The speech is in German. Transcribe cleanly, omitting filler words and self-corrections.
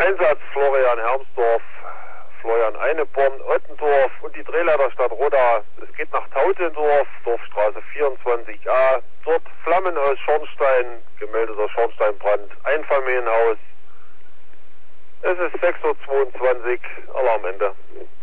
Einsatz Florian Hermsdorf, Florian Eineborn, Ottendorf und die Drehleiterstadt Roda. Es geht nach Tautendorf, Dorfstraße 24a. Dort Flammen aus Schornstein, gemeldeter Schornsteinbrand, Einfamilienhaus. Es ist 6:22 Uhr, Alarmende.